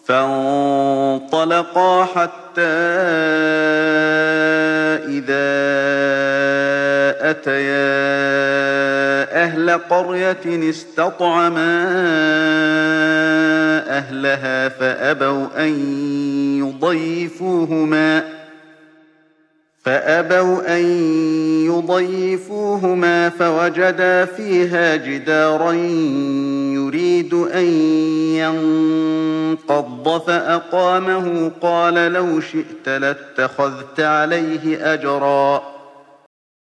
فانطلقا حتى إذا أتيا أهل قرية استطعما أهلها فأبوا أن يضيفوهما فوجدا فيها جدارا يريد أن ينقض فأقامه قال لو شئت لاتخذت عليه أجرا